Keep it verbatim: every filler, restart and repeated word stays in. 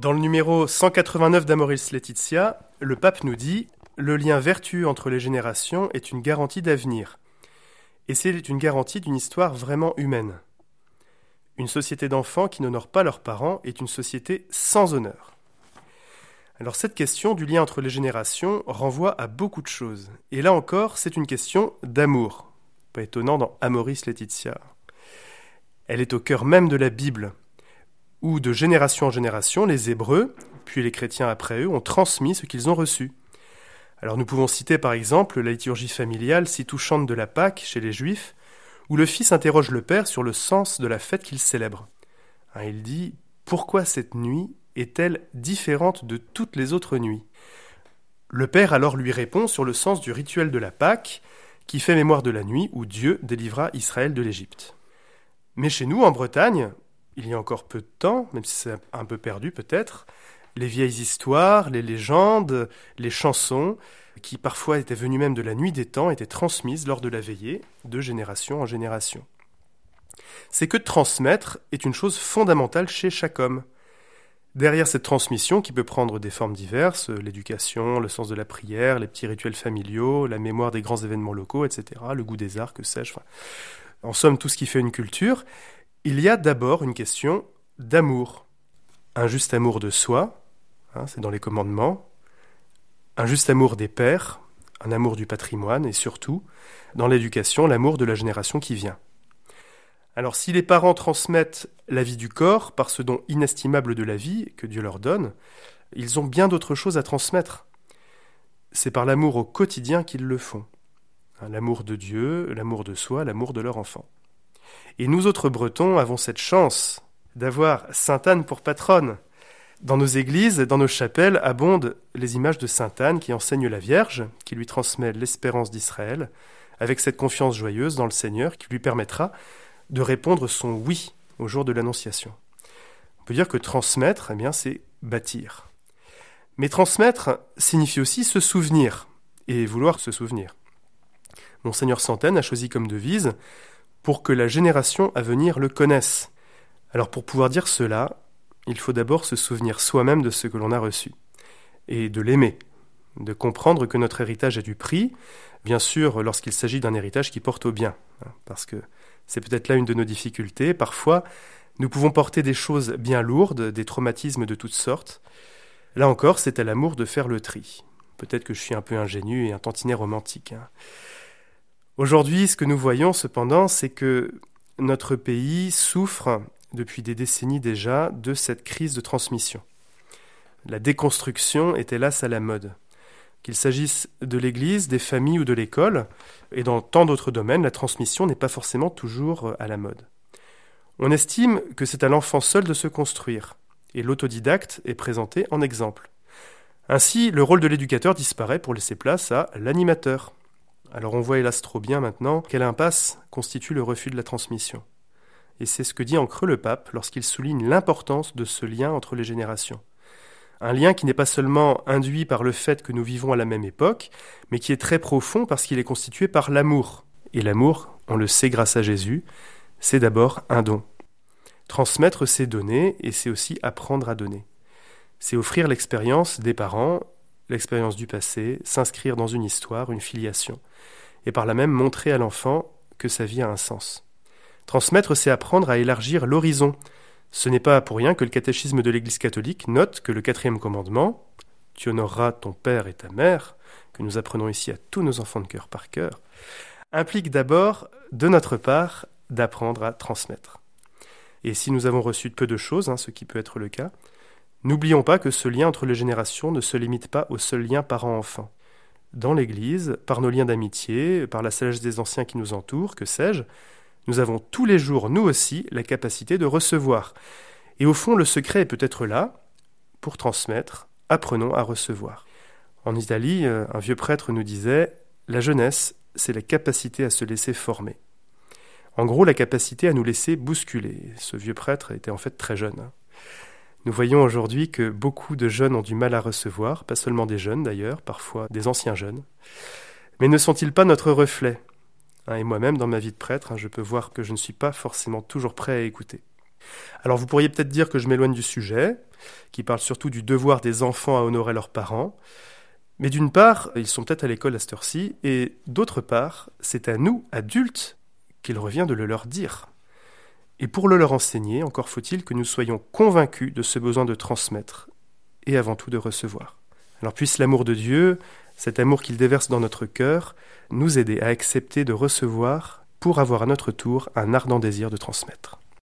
Dans le numéro cent quatre-vingt-neuf d'Amoris Laetitia, le pape nous dit « Le lien vertueux entre les générations est une garantie d'avenir. Et c'est une garantie d'une histoire vraiment humaine. Une société d'enfants qui n'honore pas leurs parents est une société sans honneur. » Alors cette question du lien entre les générations renvoie à beaucoup de choses. Et là encore, c'est une question d'amour. Pas étonnant dans Amoris Laetitia. Elle est au cœur même de la Bible, où de génération en génération, les Hébreux, puis les chrétiens après eux, ont transmis ce qu'ils ont reçu. Alors nous pouvons citer par exemple la liturgie familiale si touchante de la Pâque chez les Juifs, où le fils interroge le père sur le sens de la fête qu'il célèbre. Hein, il dit « Pourquoi cette nuit est-elle différente de toutes les autres nuits ?» Le père alors lui répond sur le sens du rituel de la Pâque, qui fait mémoire de la nuit où Dieu délivra Israël de l'Égypte. Mais chez nous, en Bretagne, il y a encore peu de temps, même si c'est un peu perdu peut-être, les vieilles histoires, les légendes, les chansons, qui parfois étaient venues même de la nuit des temps, étaient transmises lors de la veillée, de génération en génération. C'est que transmettre est une chose fondamentale chez chaque homme. Derrière cette transmission, qui peut prendre des formes diverses, l'éducation, le sens de la prière, les petits rituels familiaux, la mémoire des grands événements locaux, et cetera, le goût des arts, que sais-je, enfin, en somme tout ce qui fait une culture, il y a d'abord une question d'amour. Un juste amour de soi, hein, c'est dans les commandements, un juste amour des pères, un amour du patrimoine et surtout, dans l'éducation, l'amour de la génération qui vient. Alors si les parents transmettent la vie du corps par ce don inestimable de la vie que Dieu leur donne, ils ont bien d'autres choses à transmettre. C'est par l'amour au quotidien qu'ils le font. Hein, l'amour de Dieu, l'amour de soi, l'amour de leur enfant. Et nous autres Bretons avons cette chance d'avoir Sainte Anne pour patronne. Dans nos églises, dans nos chapelles, abondent les images de Sainte Anne qui enseigne la Vierge, qui lui transmet l'espérance d'Israël, avec cette confiance joyeuse dans le Seigneur qui lui permettra de répondre son oui au jour de l'Annonciation. On peut dire que transmettre, eh bien, c'est bâtir. Mais transmettre signifie aussi se souvenir, et vouloir se souvenir. Monseigneur Sainte Anne a choisi comme devise « pour que la génération à venir le connaisse ». Alors pour pouvoir dire cela, il faut d'abord se souvenir soi-même de ce que l'on a reçu, et de l'aimer, de comprendre que notre héritage a du prix, bien sûr lorsqu'il s'agit d'un héritage qui porte au bien, parce que c'est peut-être là une de nos difficultés. Parfois, nous pouvons porter des choses bien lourdes, des traumatismes de toutes sortes. Là encore, c'est à l'amour de faire le tri. Peut-être que je suis un peu ingénu et un tantinet romantique. Hein. Aujourd'hui, ce que nous voyons cependant, c'est que notre pays souffre, depuis des décennies déjà, de cette crise de transmission. La déconstruction est hélas à la mode. Qu'il s'agisse de l'Église, des familles ou de l'école, et dans tant d'autres domaines, la transmission n'est pas forcément toujours à la mode. On estime que c'est à l'enfant seul de se construire, et l'autodidacte est présenté en exemple. Ainsi, le rôle de l'éducateur disparaît pour laisser place à l'animateur. Alors on voit hélas trop bien maintenant quelle impasse constitue le refus de la transmission. Et c'est ce que dit en creux le pape lorsqu'il souligne l'importance de ce lien entre les générations. Un lien qui n'est pas seulement induit par le fait que nous vivons à la même époque, mais qui est très profond parce qu'il est constitué par l'amour. Et l'amour, on le sait grâce à Jésus, c'est d'abord un don. Transmettre, c'est donner, et c'est aussi apprendre à donner. C'est offrir l'expérience des parents, l'expérience du passé, s'inscrire dans une histoire, une filiation, et par là même montrer à l'enfant que sa vie a un sens. Transmettre, c'est apprendre à élargir l'horizon. Ce n'est pas pour rien que le catéchisme de l'Église catholique note que le quatrième commandement, « Tu honoreras ton père et ta mère », que nous apprenons ici à tous nos enfants de cœur par cœur, implique d'abord, de notre part, d'apprendre à transmettre. Et si nous avons reçu peu de choses, hein, ce qui peut être le cas, n'oublions pas que ce lien entre les générations ne se limite pas au seul lien parent-enfant. Dans l'Église, par nos liens d'amitié, par la sagesse des anciens qui nous entourent, que sais-je, nous avons tous les jours, nous aussi, la capacité de recevoir. Et au fond, le secret est peut-être là, pour transmettre, apprenons à recevoir. En Italie, un vieux prêtre nous disait « La jeunesse, c'est la capacité à se laisser former ». En gros, la capacité à nous laisser bousculer. Ce vieux prêtre était en fait très jeune. Nous voyons aujourd'hui que beaucoup de jeunes ont du mal à recevoir, pas seulement des jeunes d'ailleurs, parfois des anciens jeunes. Mais ne sont-ils pas notre reflet ? Et moi-même, dans ma vie de prêtre, je peux voir que je ne suis pas forcément toujours prêt à écouter. Alors vous pourriez peut-être dire que je m'éloigne du sujet, qui parle surtout du devoir des enfants à honorer leurs parents. Mais d'une part, ils sont peut-être à l'école à cette heure-ci, et d'autre part, c'est à nous, adultes, qu'il revient de le leur dire. Et pour le leur enseigner, encore faut-il que nous soyons convaincus de ce besoin de transmettre, et avant tout de recevoir. Alors puisse l'amour de Dieu, cet amour qu'il déverse dans notre cœur, nous aider à accepter de recevoir pour avoir à notre tour un ardent désir de transmettre.